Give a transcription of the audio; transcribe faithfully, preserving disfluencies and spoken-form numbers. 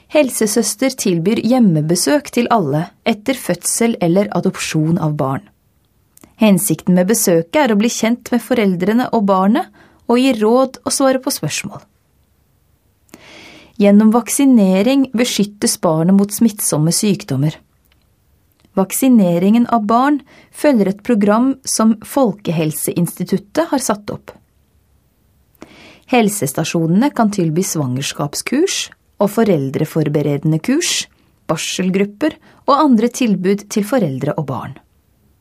Helsesøster tilbyr hjemmebesøk til alle etter fødsel eller adopsjon av barn. Hensikten med besøket er å bli kjent med foreldrene og barnet, og gi råd og svare på spørsmål. Gjennom vaksinering beskyttes barnet mot smittsomme sykdommer. Vaksineringen av barn følger et program som Folkehelseinstituttet har satt opp. Helsestasjonene kan tilby svangerskapskurs og foreldreforberedende kurs, barselgrupper og andre tilbud til foreldre og barn.